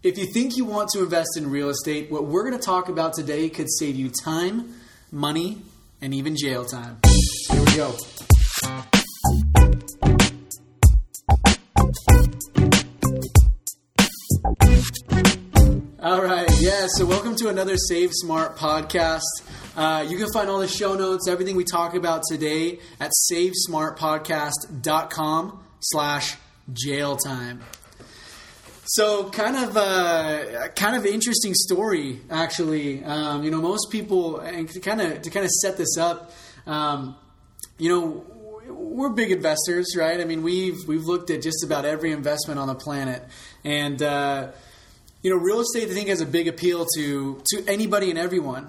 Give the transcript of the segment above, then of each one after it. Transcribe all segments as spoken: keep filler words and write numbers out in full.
If you think you want to invest in real estate, what we're going to talk about today could save you time, money, and even jail time. Here we go. All right, yeah, so welcome to another Save Smart podcast. Uh, you can find all the show notes, everything we talk about today at savesmartpodcast.com slash jail time. So kind of uh, kind of interesting story, actually. Um, you know, most people, and to kind of to kind of set this up, um, you know, we're big investors, right? I mean, we've we've looked at just about every investment on the planet, and uh, you know, real estate I think has a big appeal to to anybody and everyone.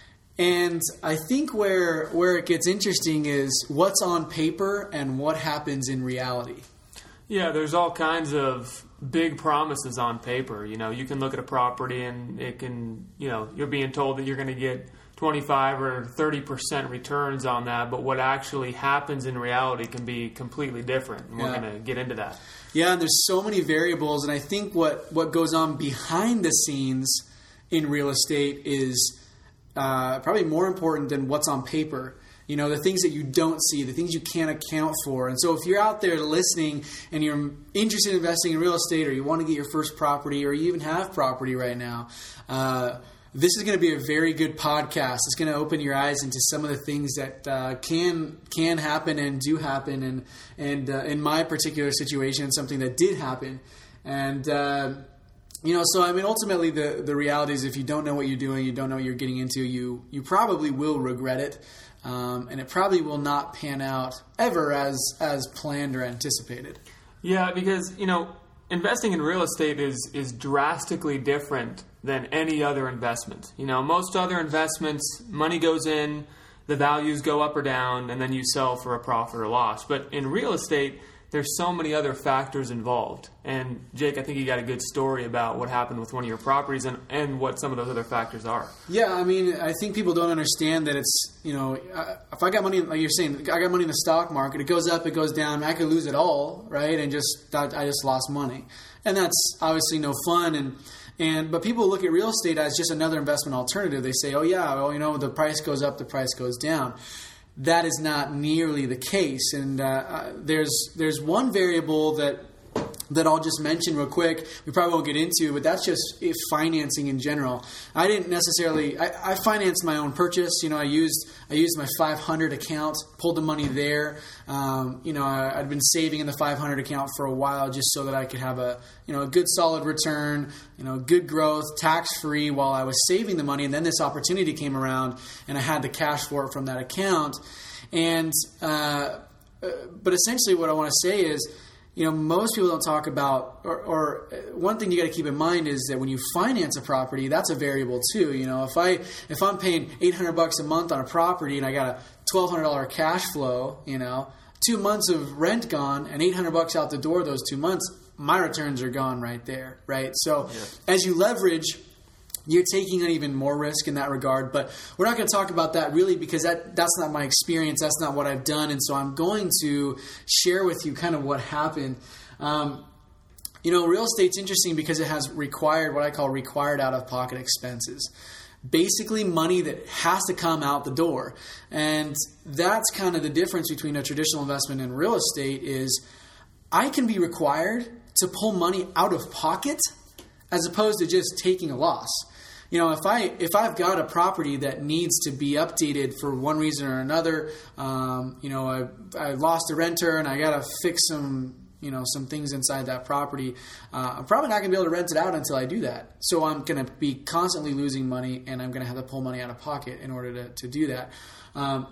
And I think where where it gets interesting is what's on paper and what happens in reality. Yeah, there's all kinds of big promises on paper. You know, you can look at a property and it can, you know, you're being told that you're going to get twenty-five or thirty percent returns on that, but what actually happens in reality can be completely different. And we're yeah. going to get into that. Yeah, and there's so many variables, and I think what, what goes on behind the scenes in real estate is uh, probably more important than what's on paper. You know, the things that you don't see, the things you can't account for. And so if you're out there listening and you're interested in investing in real estate, or you want to get your first property, or you even have property right now, uh, this is going to be a very good podcast. It's going to open your eyes into some of the things that uh, can can happen and do happen. And, and uh, in my particular situation, something that did happen. And, uh, you know, so I mean, ultimately the, the reality is if you don't know what you're doing, you don't know what you're getting into, you, you probably will regret it. Um, and it probably will not pan out ever as as planned or anticipated. Yeah, because, you know, investing in real estate is is drastically different than any other investment. You know, most other investments, money goes in, the values go up or down, and then you sell for a profit or loss. But in real estate, there's so many other factors involved. And Jake, I think you got a good story about what happened with one of your properties and, and what some of those other factors are. Yeah, I mean, I think people don't understand that it's, you know, if I got money, like you're saying, I got money in the stock market, it goes up, it goes down, I could lose it all, right? And just, I just lost money. And that's obviously no fun. And, and, but people look at real estate as just another investment alternative. They say, oh yeah, well, you know, the price goes up, the price goes down. That is not nearly the case, and uh, there's there's one variable that that I'll just mention real quick. We probably won't get into, but that's just if financing in general. I didn't necessarily. I, I financed my own purchase. You know, I used I used my five hundred account, pulled the money there. Um, you know, I, I'd been saving in the five hundred account for a while just so that I could have a you know a good solid return, you know, good growth, tax free while I was saving the money. And then this opportunity came around, and I had the cash for it from that account. And uh, but essentially, what I want to say is, you know, most people don't talk about, or, or one thing you got to keep in mind is that when you finance a property, that's a variable too. You know, if I if I'm paying eight hundred bucks a month on a property and I got a twelve hundred dollar cash flow, you know, two months of rent gone and eight hundred bucks out the door those two months, my returns are gone right there, right? So yeah. As you leverage, you're taking on even more risk in that regard, but we're not going to talk about that really because that that's not my experience. That's not what I've done. And so I'm going to share with you kind of what happened. Um, you know, real estate's interesting because it has required, what I call required out-of-pocket expenses. Basically money that has to come out the door. And that's kind of the difference between a traditional investment and real estate is I can be required to pull money out of pocket as opposed to just taking a loss. You know, if I if I've got a property that needs to be updated for one reason or another, um, you know, I I lost a renter and I got to fix some you know some things inside that property. Uh, I'm probably not going to be able to rent it out until I do that. So I'm going to be constantly losing money, and I'm going to have to pull money out of pocket in order to to do that. Um,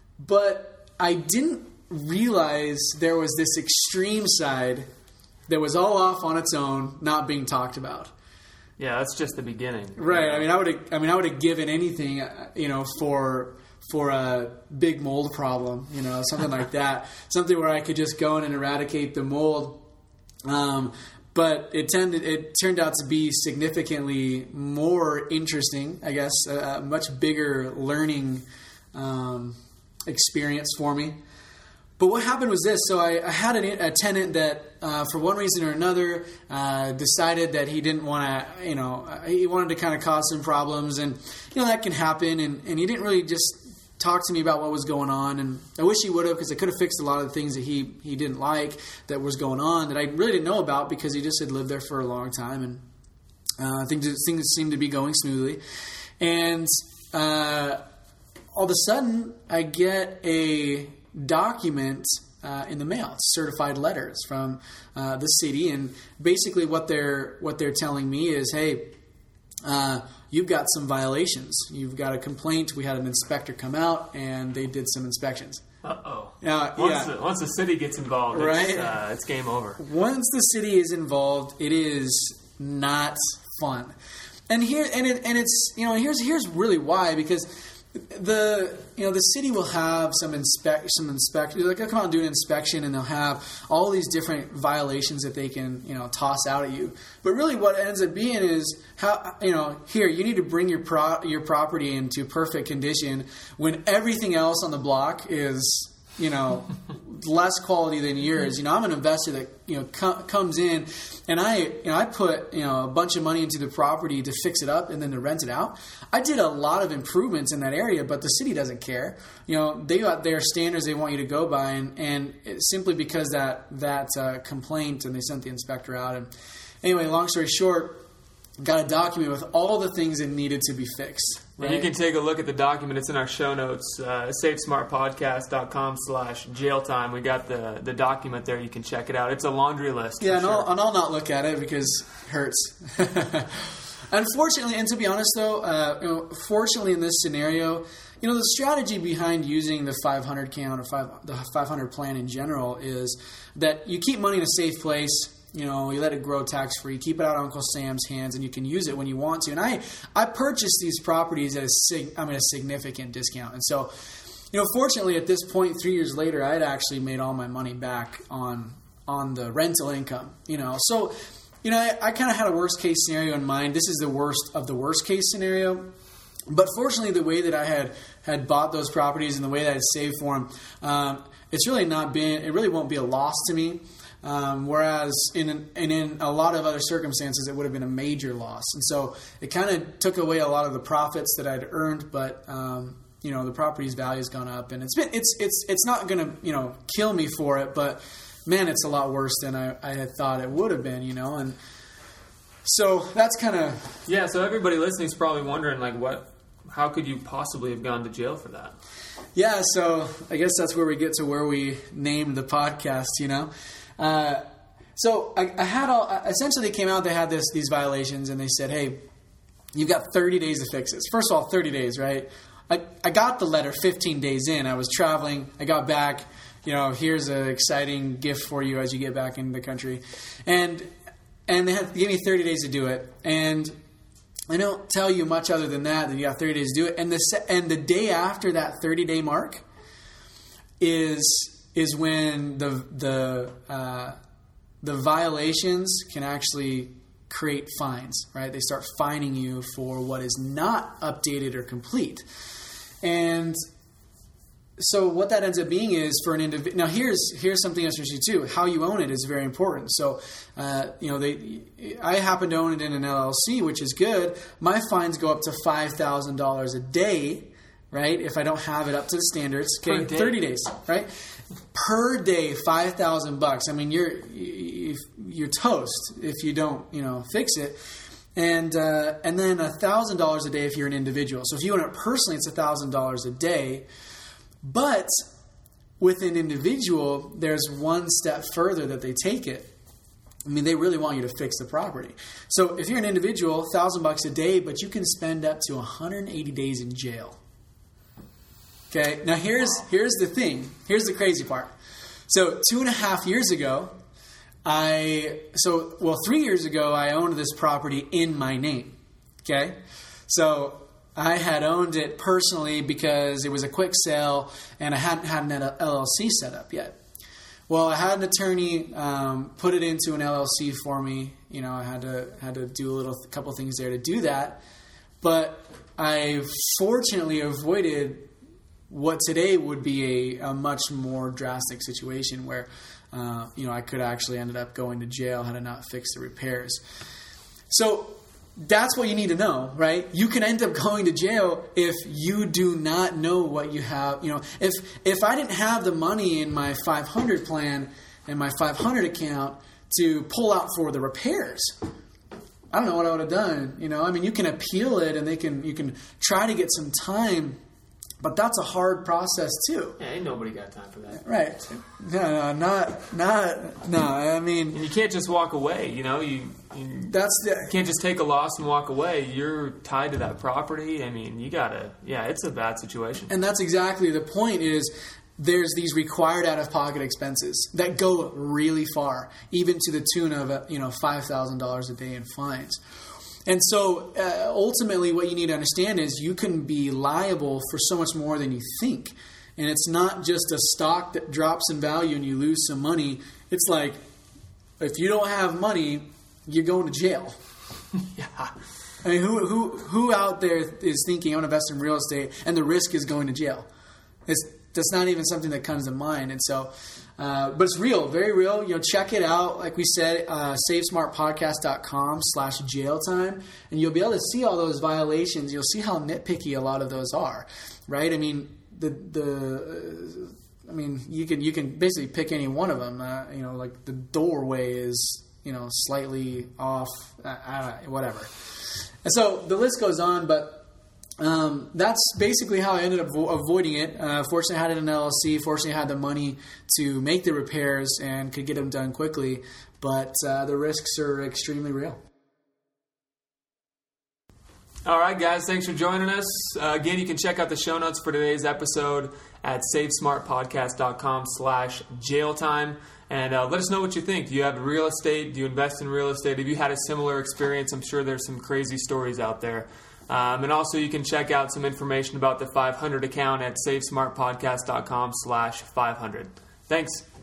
but I didn't realize there was this extreme side that was all off on its own, not being talked about. Yeah, that's just the beginning. Right. I mean, I would have. I mean, I would have given anything, you know, for for a big mold problem, you know, something like that, something where I could just go in and eradicate the mold. Um, but it tended. It turned out to be significantly more interesting, I guess, a, a much bigger learning um, experience for me. But what happened was this. So I, I had a, a tenant that, uh, for one reason or another, uh, decided that he didn't want to, you know, he wanted to kind of cause some problems. And, you know, that can happen. And, and he didn't really just talk to me about what was going on. And I wish he would have, because I could have fixed a lot of the things that he, he didn't like that was going on that I really didn't know about, because he just had lived there for a long time. And uh, things, things seemed to be going smoothly. And uh, all of a sudden, I get a document uh, in the mail. It's certified letters from uh, the city, and basically what they're what they're telling me is, hey, uh, you've got some violations. You've got a complaint. We had an inspector come out, and they did some inspections. Uh-oh. Uh, once, yeah. the, once the city gets involved, right? it's, uh, it's game over. Once the city is involved, it is not fun. And here, and it, and it's you know here's here's really why, because the you know the city will have some inspect some inspection. Like they'll come out and do an inspection, and they'll have all these different violations that they can you know toss out at you. But really, what ends up being is how you know here you need to bring your pro, your property into perfect condition when everything else on the block is you know less quality than yours. You know, I'm an investor that you know com- comes in, and I you know I put you know a bunch of money into the property to fix it up and then to rent it out. I did a lot of improvements in that area, but the city doesn't care. You know, they got their standards they want you to go by, and and it's simply because that that uh, complaint, and they sent the inspector out. And anyway, long story short, got a document with all the things that needed to be fixed. Right? And you can take a look at the document. It's in our show notes, uh, safesmartpodcast.com slash jail time. We got the, the document there. You can check it out. It's a laundry list. Yeah, and, sure. I'll, and I'll not look at it because it hurts. Unfortunately, and to be honest though, uh, you know, fortunately in this scenario, you know, the strategy behind using the five hundred count or five, the five hundred plan in general is that you keep money in a safe place. You know, you let it grow tax-free, keep it out of Uncle Sam's hands, and you can use it when you want to. And I, I purchased these properties at a, sig, I mean, a significant discount. And so, you know, fortunately at this point, three years later, I had actually made all my money back on on the rental income. You know, so, you know, I, I kind of had a worst-case scenario in mind. This is the worst of the worst-case scenario. But fortunately, the way that I had, had bought those properties and the way that I had saved for them, um, it's really not been, it really won't be a loss to me. Um, whereas in an, and in a lot of other circumstances, it would have been a major loss. And so it kind of took away a lot of the profits that I'd earned, but um, you know the property's value has gone up, and it's been it's it's it's not going to you know kill me for it, but man, it's a lot worse than I, I had thought it would have been, you know. And so that's kind of yeah. So everybody listening is probably wondering like what, how could you possibly have gone to jail for that? Yeah. So I guess that's where we get to where we named the podcast, you know. Uh, so I, I had all, essentially they came out, they had this, these violations, and they said, hey, you've got thirty days to fix this. First of all, thirty days, right? I, I got the letter fifteen days in. I was traveling. I got back, you know, here's an exciting gift for you as you get back into the country. And, and they had to give me thirty days to do it. And I don't tell you much other than that, that you got thirty days to do it. And the, and the day after that thirty day mark is, is when the the uh, the violations can actually create fines, right? They start fining you for what is not updated or complete. And so what that ends up being is for an individual. Now here's here's something else interesting too. How you own it is very important. So uh, you know they, I happen to own it in an L L C, which is good. My fines go up to five thousand dollars a day, right? If I don't have it up to the standards, okay, thirty days, right? Per day, five thousand bucks. I mean, you're you're toast if you don't, you know, fix it. And uh, and then a thousand dollars a day if you're an individual. So if you own it personally, it's a thousand dollars a day. But with an individual, there's one step further that they take it. I mean, they really want you to fix the property. So if you're an individual, thousand bucks a day, but you can spend up to one hundred eighty days in jail. Okay, now here's here's the thing. Here's the crazy part. So two and a half years ago, I so well three years ago I owned this property in my name. Okay, so I had owned it personally because it was a quick sale and I hadn't had an L L C set up yet. Well, I had an attorney um, put it into an L L C for me. You know, I had to had to do a little a couple things there to do that, but I fortunately avoided what today would be a, a much more drastic situation where, uh, you know, I could actually ended up going to jail had I not fixed the repairs. So that's what you need to know, right? You can end up going to jail if you do not know what you have. You know, if if I didn't have the money in my five hundred plan and my five hundred account to pull out for the repairs, I don't know what I would have done. You know, I mean, you can appeal it and they can you can try to get some time, but that's a hard process too. Yeah, ain't nobody got time for that. Right. No, no, not, not, no, I mean... And you can't just walk away, you know? You, you that's the, you can't just take a loss and walk away. You're tied to that property. I mean, you gotta... Yeah, it's a bad situation. And that's exactly the point is there's these required out-of-pocket expenses that go really far, even to the tune of, you know, five thousand dollars a day in fines. And so uh, ultimately what you need to understand is you can be liable for so much more than you think. And it's not just a stock that drops in value and you lose some money. It's like if you don't have money, you're going to jail. Yeah. I mean, who who who out there is thinking I'm going to invest in real estate and the risk is going to jail? It's that's not even something that comes to mind. And so Uh, but it's real, very real. You know, check it out. Like we said, uh, savesmartpodcast.com slash jail time. And you'll be able to see all those violations. You'll see how nitpicky a lot of those are, right? I mean, the, the, uh, I mean, you can, you can basically pick any one of them. Uh, you know, like the doorway is, you know, slightly off, uh, uh, whatever. And so the list goes on, but Um, that's basically how I ended up vo- avoiding it. Uh, fortunately, I had it in an L L C. Fortunately, I had the money to make the repairs and could get them done quickly. But uh, the risks are extremely real. All right, guys. Thanks for joining us. Uh, again, you can check out the show notes for today's episode at savesmartpodcast.com slash jailtime. And uh, let us know what you think. Do you have real estate? Do you invest in real estate? Have you had a similar experience? I'm sure there's some crazy stories out there. Um, and also you can check out some information about the five hundred account at savesmartpodcast.com slash 500. Thanks.